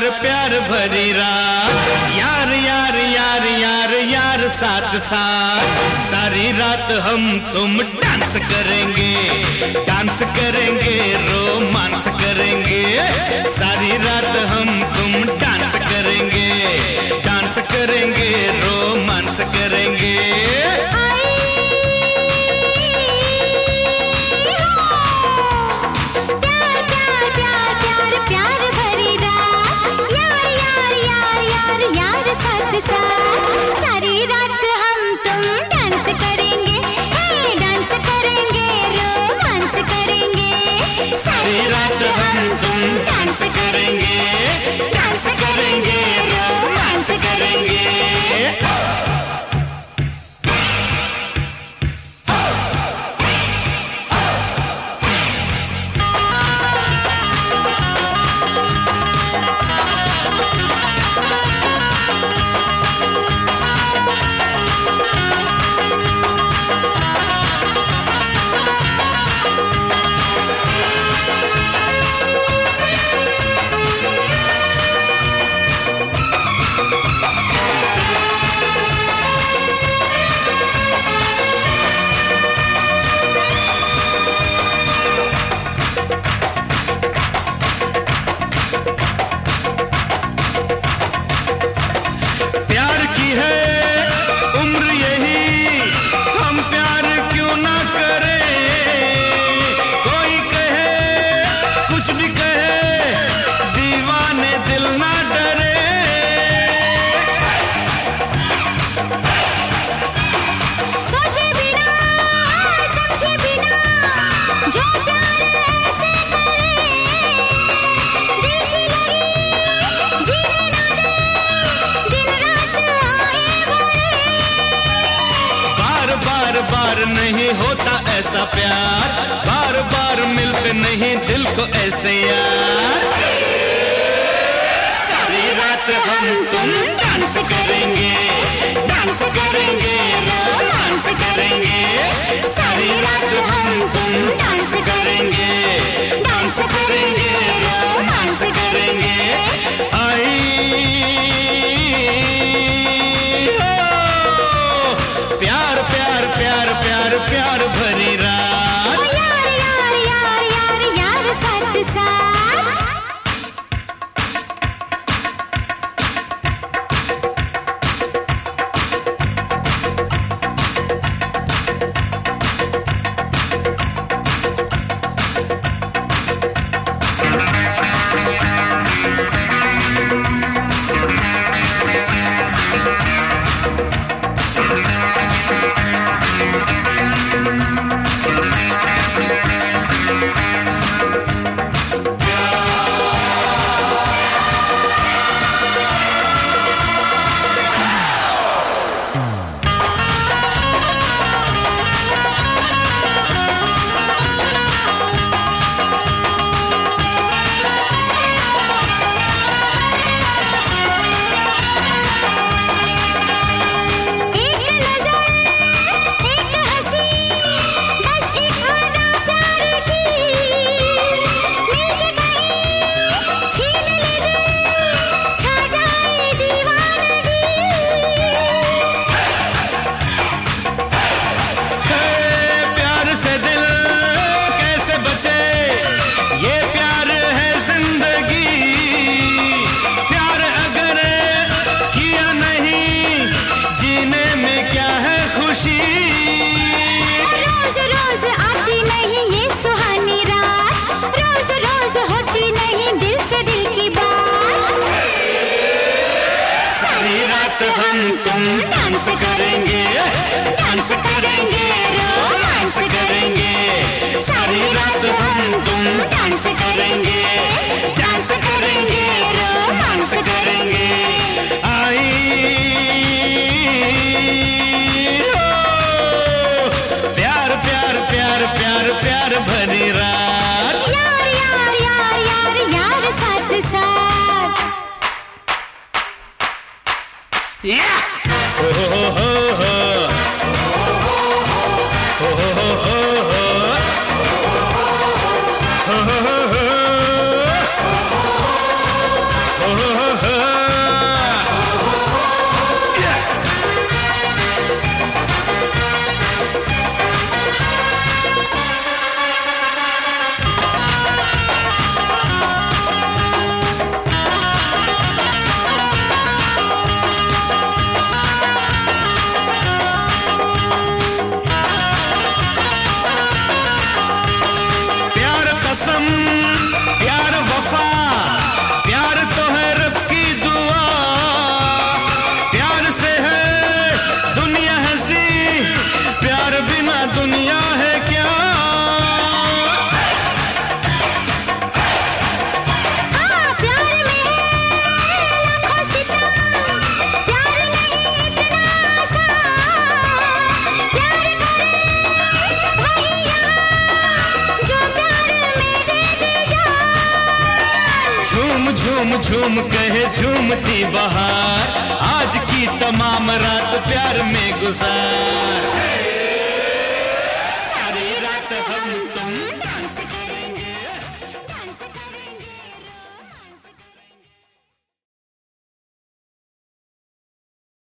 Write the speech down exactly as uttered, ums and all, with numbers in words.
प्यार भरी रात, यार यार यार यार यार साथ साथ सारी रात हम तुम डांस करेंगे, डांस करेंगे, रोमांस करेंगे, सारी रात हम तुम डांस करेंगे, डांस करेंगे, रोमांस करेंगे। सारी रात हम तुम डांस करेंगे, डांस करेंगे, रोमांस करेंगे, सारी रात हम तुम डांस करेंगे, डांस करेंगे, रोमांस करेंगे। बार नहीं होता ऐसा प्यार, बार बार मिलते नहीं दिल को ऐसे यार। सारी रात हम तुम डांस करेंगे, डांस करेंगे, रोमांस करेंगे, सारी रात हम तुम डांस करेंगे, डांस करेंगे, रोमांस करेंगे। आई प्यार प्यार प्यार प्यार प्यार भरी रात, यार यार यार यार यार साथ साथ। हम तुम डांस करेंगे, डांस करेंगे, रोमांस करेंगे, सारी रात हम तुम डांस करेंगे, डांस करेंगे, रोमांस करेंगे। आई प्यार प्यार प्यार प्यार प्यार भरी रात, यार यार यार यार यार साथ साथ। या हो हो हो हो हो हो हो हो हो हो हो झूम झूम कहे झूमती बहार, आज की तमाम रात प्यार में गुजार।